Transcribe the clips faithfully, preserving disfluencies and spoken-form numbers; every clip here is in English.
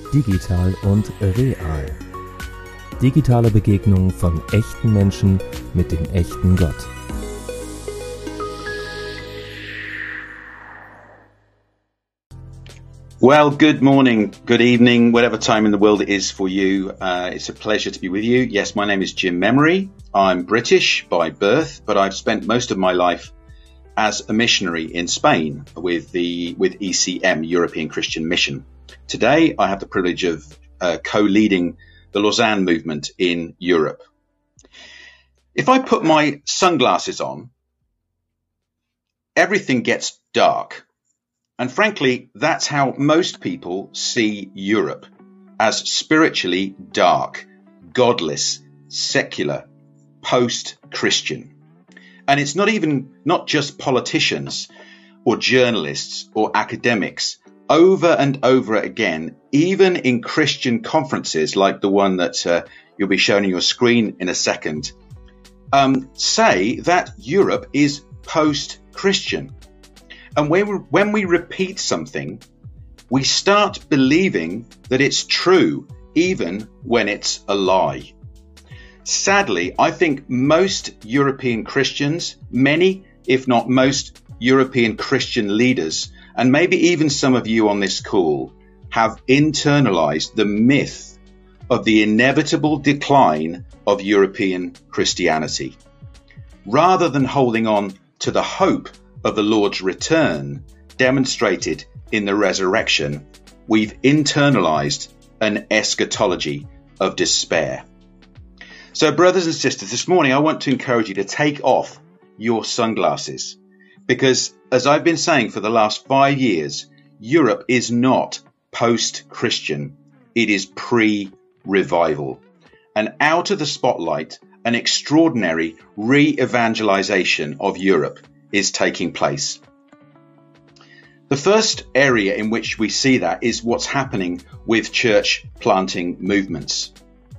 Digital und real. Digitale Begegnung von echten Menschen mit dem echten Gott. Well, good morning, good evening, whatever time in the world it is for you. Uh, it's a pleasure to be with you. Yes, my name is Jim Memory. I'm British by birth, but I've spent most of my life as a missionary in Spain with the with E C M, European Christian Mission. Today, I have the privilege of uh, co-leading the Lausanne movement in Europe. If I put my sunglasses on, everything gets dark. And frankly, that's how most people see Europe, as spiritually dark, godless, secular, post-Christian. And it's not even, not just politicians or journalists or academics. Over and over again, even in Christian conferences like the one that uh, you'll be shown on your screen in a second, um, say that Europe is post-Christian. And when we, when we repeat something, we start believing that it's true, even when it's a lie. Sadly, I think most European Christians, many, if not most European Christian leaders, and maybe even some of you on this call, have internalized the myth of the inevitable decline of European Christianity. Rather than holding on to the hope of the Lord's return demonstrated in the resurrection, we've internalized an eschatology of despair. So, brothers and sisters, this morning I want to encourage you to take off your sunglasses, because as I've been saying for the last five years, Europe is not post-Christian, it is pre-revival. And out of the spotlight, an extraordinary re-evangelization of Europe is taking place. The first area in which we see that is what's happening with church planting movements.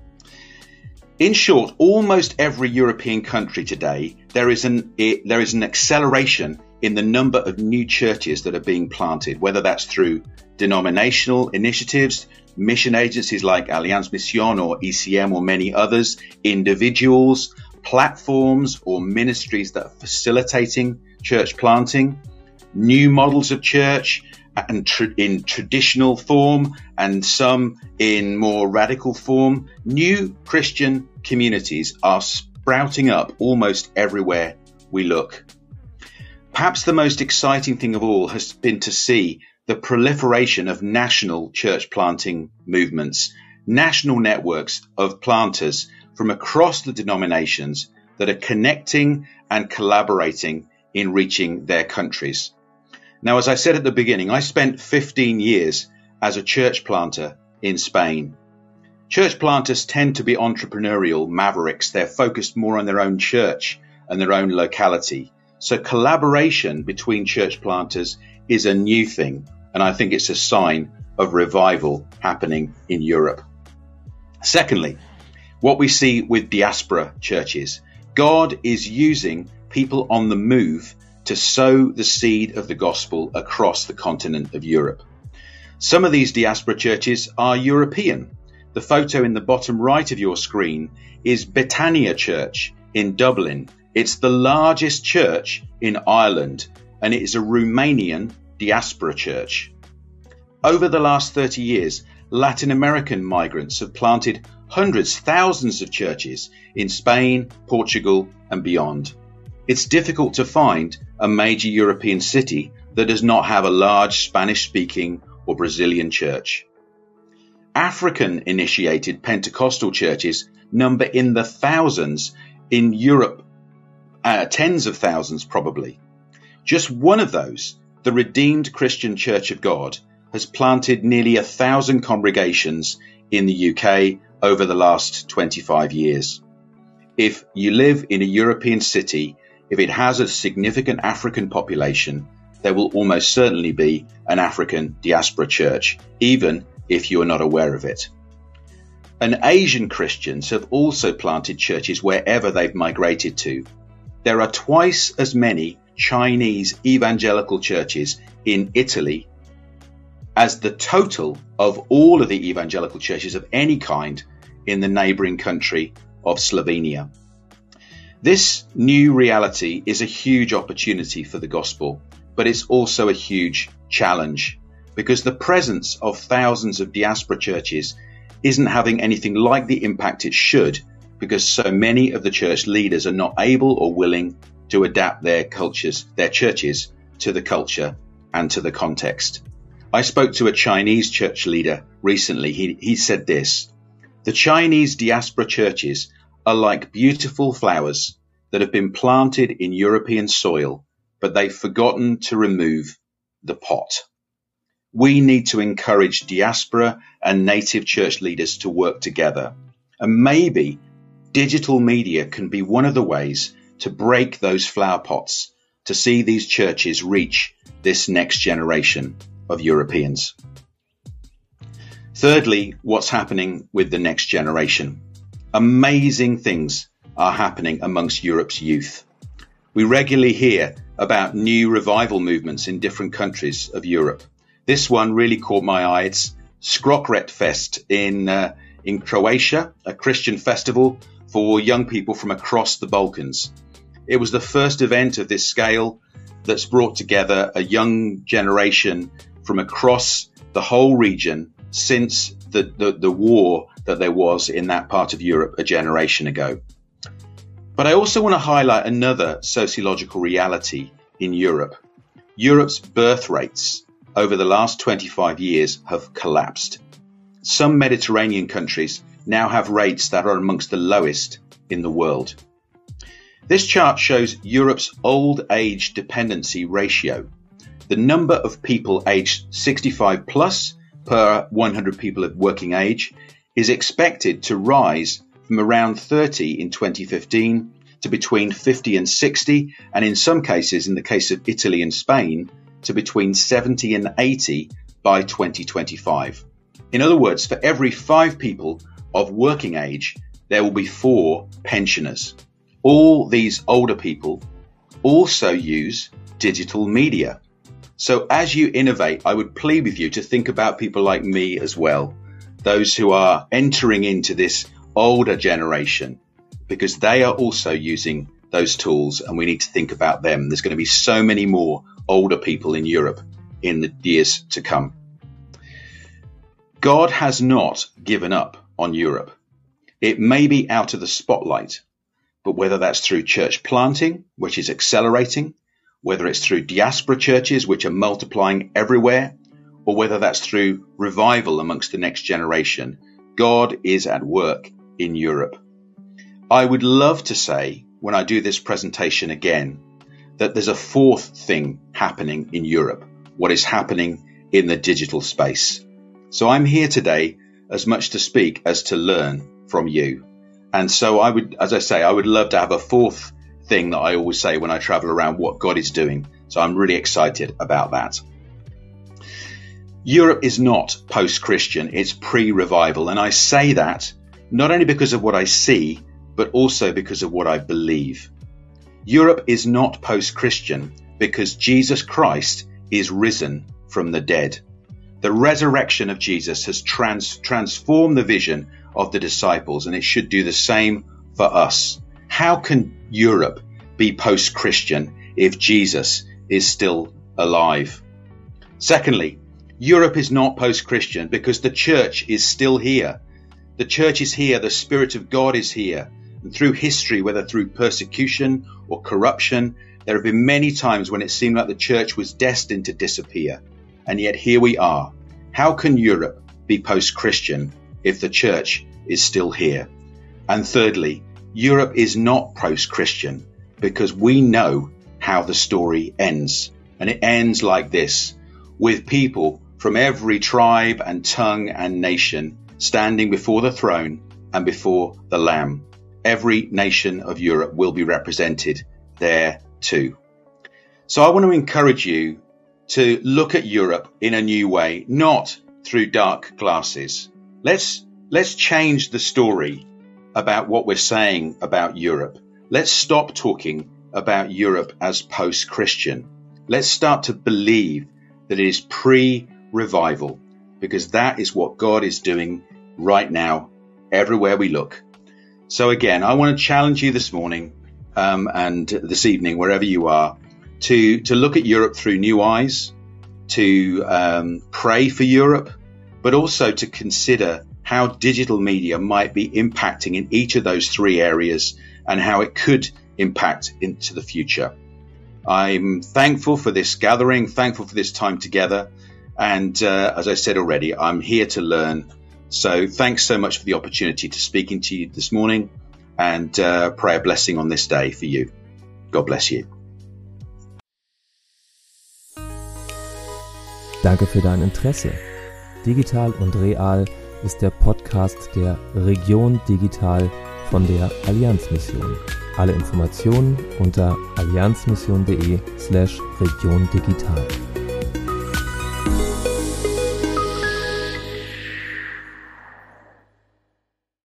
In short, almost every European country today, there is an it, there is an acceleration in the number of new churches that are being planted, whether that's through denominational initiatives, mission agencies like Alliance Mission or E C M or many others, individuals, platforms or ministries that are facilitating church planting, new models of church and tra- in traditional form and some in more radical form. New Christian communities are sprouting up almost everywhere we look. Perhaps the most exciting thing of all has been to see the proliferation of national church planting movements, national networks of planters from across the denominations that are connecting and collaborating in reaching their countries. Now, as I said at the beginning, I spent fifteen years as a church planter in Spain. Church planters tend to be entrepreneurial mavericks. They're focused more on their own church and their own locality. So collaboration between church planters is a new thing, and I think it's a sign of revival happening in Europe. Secondly, what we see with diaspora churches, God is using people on the move to sow the seed of the gospel across the continent of Europe. Some of these diaspora churches are European. The photo in the bottom right of your screen is Betania Church in Dublin. It's the largest church in Ireland, and it is a Romanian diaspora church. Over the last thirty years, Latin American migrants have planted hundreds, thousands of churches in Spain, Portugal, and beyond. It's difficult to find a major European city that does not have a large Spanish-speaking or Brazilian church. African-initiated Pentecostal churches number in the thousands in Europe, uh, tens of thousands probably. Just one of those, the Redeemed Christian Church of God, has planted nearly a thousand congregations in the U K over the last twenty-five years. If you live in a European city, if it has a significant African population, there will almost certainly be an African diaspora church, even if you are not aware of it. And Asian Christians have also planted churches wherever they've migrated to. There are twice as many Chinese evangelical churches in Italy as the total of all of the evangelical churches of any kind in the neighbouring country of Slovenia. This new reality is a huge opportunity for the gospel, but it's also a huge challenge, because the presence of thousands of diaspora churches isn't having anything like the impact it should, because so many of the church leaders are not able or willing to adapt their cultures, their churches, to the culture and to the context. I spoke to a Chinese church leader recently. He, he said this: the Chinese diaspora churches are like beautiful flowers that have been planted in European soil, but they've forgotten to remove the pot. We need to encourage diaspora and native church leaders to work together. And maybe digital media can be one of the ways to break those flower pots, to see these churches reach this next generation of Europeans. Thirdly, what's happening with the next generation? Amazing things are happening amongst Europe's youth. We regularly hear about new revival movements in different countries of Europe. This one really caught my eye. It's Skrokret Fest in uh, in Croatia, a Christian festival for young people from across the Balkans. It was the first event of this scale that's brought together a young generation from across the whole region since the, the, the war that there was in that part of Europe a generation ago. But I also want to highlight another sociological reality in Europe. Europe's birth rates over the last twenty-five years have collapsed. Some Mediterranean countries now have rates that are amongst the lowest in the world. This chart shows Europe's old age dependency ratio. The number of people aged sixty-five plus per one hundred people of working age is expected to rise from around thirty in twenty fifteen to between fifty and sixty, and in some cases, in the case of Italy and Spain, to between seventy and eighty by twenty twenty-five. In other words, for every five people of working age, there will be four pensioners. All these older people also use digital media. So as you innovate, I would plead with you to think about people like me as well, those who are entering into this older generation, because they are also using those tools and we need to think about them. There's going to be so many more older people in Europe in the years to come. God has not given up on Europe. It may be out of the spotlight, but whether that's through church planting, which is accelerating, whether it's through diaspora churches, which are multiplying everywhere, or whether that's through revival amongst the next generation, God is at work in Europe. I would love to say, when I do this presentation again, that there's a fourth thing happening in Europe, what is happening in the digital space. So I'm here today as much to speak as to learn from you. And so I would, as I say, I would love to have a fourth thing that I always say when I travel around, what God is doing. So I'm really excited about that. Europe is not post-Christian, it's pre-revival. And I say that not only because of what I see, but also because of what I believe. Europe is not post-Christian because Jesus Christ is risen from the dead. The resurrection of Jesus has trans- transformed the vision of the disciples, and it should do the same for us. How can Europe be post-Christian if Jesus is still alive? Secondly, Europe is not post-Christian because the church is still here. The church is here, the Spirit of God is here. And through history, whether through persecution or corruption, there have been many times when it seemed like the church was destined to disappear. And yet here we are. How can Europe be post-Christian if the church is still here? And thirdly, Europe is not post-Christian because we know how the story ends. And it ends like this, with people from every tribe and tongue and nation standing before the throne and before the Lamb. Every nation of Europe will be represented there too. So I want to encourage you to look at Europe in a new way, not through dark glasses. Let's let's change the story about what we're saying about Europe. Let's stop talking about Europe as post-Christian. Let's start to believe that it is pre revival, because that is what God is doing right now, everywhere we look. So again, I want to challenge you this morning um, and this evening, wherever you are, to, to look at Europe through new eyes, to um, pray for Europe, but also to consider how digital media might be impacting in each of those three areas and how it could impact into the future. I'm thankful for this gathering, thankful for this time together. And uh, as I said already, I'm here to learn. So thanks so much for the opportunity to speaking to you this morning, and uh, pray a blessing on this day for you. God bless you. Danke für dein Interesse. Digital und Real ist der Podcast der Region Digital von der Allianzmission. Alle Informationen unter allianzmission.de slash Region Digital.